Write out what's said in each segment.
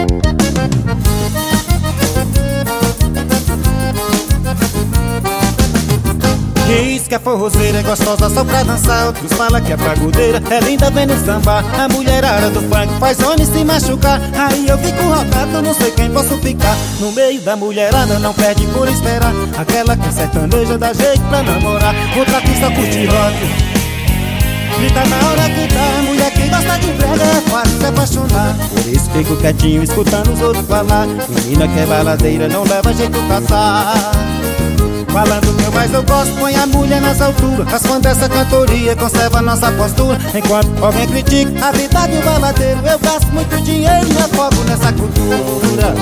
Diz que a forrozeira é gostosa só pra dançar, outros falam que é pagodeira, é linda vendo samba. A mulherada do funk faz homem se machucar. Aí eu fico rodado, não sei quem posso ficar. No meio da mulherada não perde por esperar aquela que sertaneja dá jeito pra namorar. Outra que só curte rock, grita na hora que tá. Mulher que gosta de brega é fácil se apaixonar. Por isso fico quietinho escutando os outros falar. Menina que é baladeira não leva jeito caçar. Falando meu, mas eu gosto, põe a mulher nas alturas. Raspando essa cantoria, conserva nossa postura. Enquanto alguém critica a vida do baladeiro, eu gasto muito dinheiro e me afogo nessa cultura.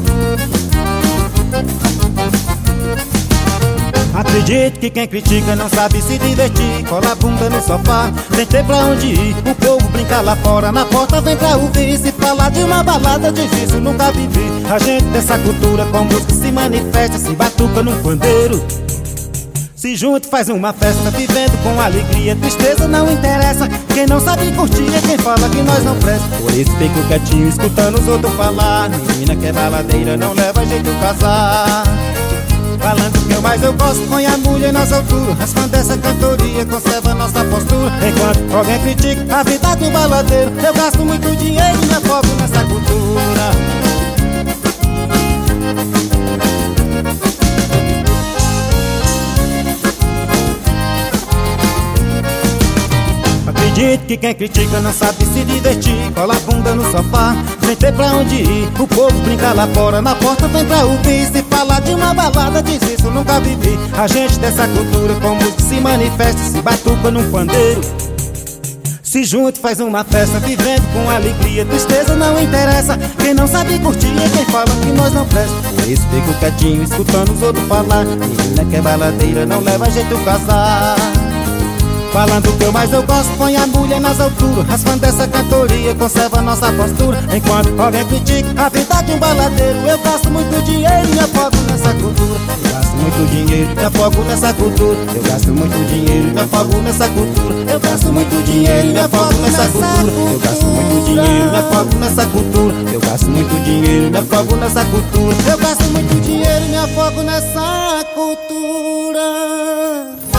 Acredito que quem critica não sabe se divertir. Cola a bunda no sofá, sem ter pra onde ir. O povo brinca lá fora, na porta vem pra ouvir. Se falar de uma balada difícil, nunca vivi. A gente dessa cultura com música se manifesta, se batuca num pandeiro, se junta e faz uma festa, vivendo com alegria. Tristeza não interessa, quem não sabe curtir é quem fala que nós não presta. Por isso fico quietinho escutando os outros falar. Menina que é baladeira não leva jeito casar. Falando que eu mais eu gosto, põe a mulher nas alturas. Raspando essa cantoria, conserva nossa postura. Enquanto alguém critica a vida do baladeiro, eu gasto muito dinheiro e me afogo nessa cultura. Acredito que quem critica não sabe se divertir. Cola a bunda no sofá, sem ter pra onde ir. O povo brinca lá fora, na porta vem pra ouvir. Se falar de uma balada diz isso, nunca vivi. A gente dessa cultura com música se manifesta, se batuca num pandeiro, se junta e faz uma festa, vivendo com alegria. Tristeza não interessa, quem não sabe curtir é quem fala que nós não presta. Por isso fico quietinho escutando os outros falar. Menina que é baladeira não leva jeito casar. Falando que eu mais eu gosto, põe a mulher nas alturas. Raspando essa cantoria, conserva nossa postura. Enquanto alguém critica a vida de um baladeiro, eu gasto muito dinheiro e me afogo nessa cultura. Eu gasto muito dinheiro e me afogo nessa cultura. Eu gasto muito dinheiro e me afogo nessa cultura. Eu gasto muito dinheiro e me afogo nessa cultura. Eu gasto muito dinheiro e me afogo nessa cultura. Eu gasto muito dinheiro e me afogo nessa cultura. Eu gasto muito dinheiro e me afogo nessa cultura.